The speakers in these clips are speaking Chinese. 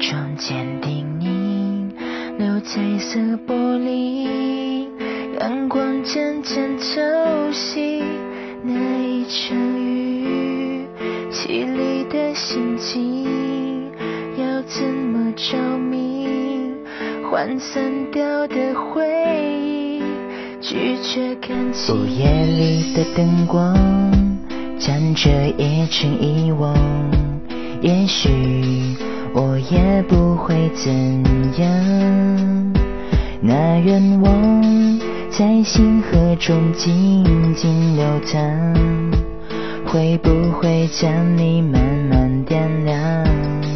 中坚定你留彩色玻璃，阳光渐渐潮汐那一场雨，凄厉的心情要怎么着迷，涣散掉的回忆拒绝看清。午夜里的灯光将这夜成遗忘，也许我也不会怎样，那愿望在星河中静静流淌，会不会将你慢慢点亮？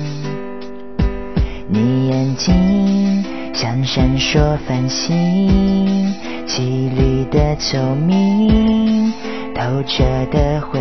你眼睛像闪烁繁星，绮丽的透明，透彻的回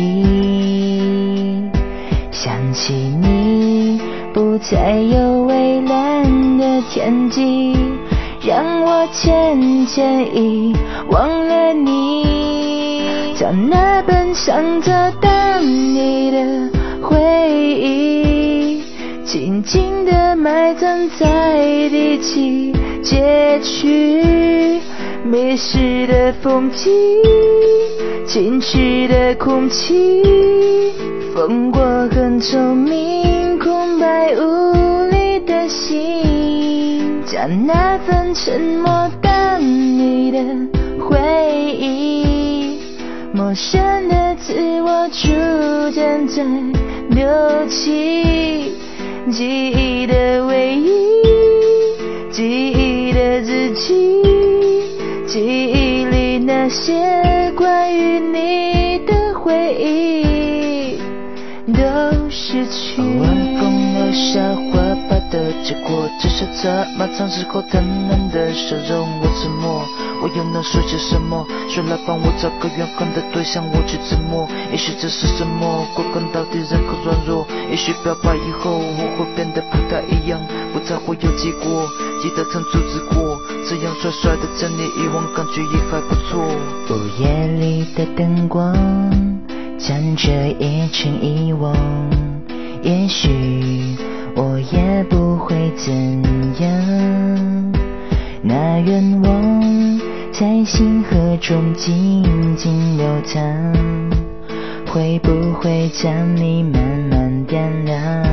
忆。想起你不再有蔚蓝的天际，让我渐渐遗忘了你。当那本想着等你的回忆静静地埋葬在第几街区，迷失的风景，静止的空气，风过很透明，空白无力的心，将那份沉默等你的回忆，陌生的自我逐渐在流起，记忆的唯一，记忆的自己，记忆里那些关于你的回忆都失去。晚风留下花瓣的结果，这是在漫长时候贪婪的笑容。我沉默，我又能说些什么？谁来帮我找个永恒的对象，我去沉默。也许这是什么？过关到底人口软弱。也许表白以后我会变得不太一样，不再会有结果。记得曾阻止过，这样帅帅的将你遗忘，感觉也还不错。午夜里的灯光将这夜成遗忘，也许我也不会怎样，那愿望在星河中静静流淌，会不会将你慢慢点亮？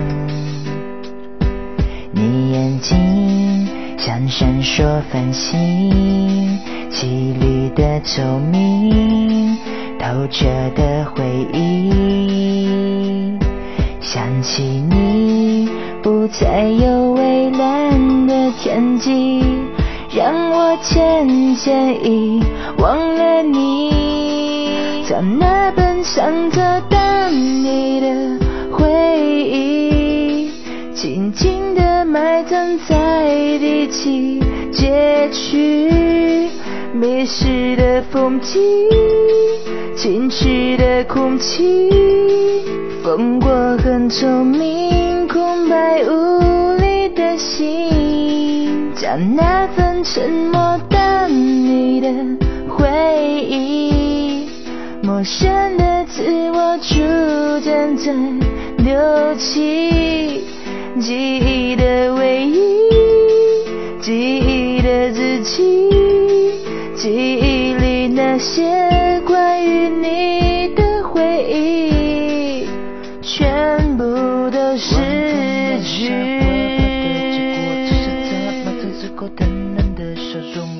你眼睛像闪烁繁星，绮丽的透明，透彻的回忆。想起你不再有蔚蓝的天际，让我渐渐遗忘了你。当那本想着等你的回忆静静地埋葬在第几街区，迷失的风景，静止的空气，风过很透明，空白无力的心，将那份沉默等你的回忆，陌生的自我逐渐在流起，记忆的唯一，记忆的自己，记忆里那些关于你的回忆全部都失去。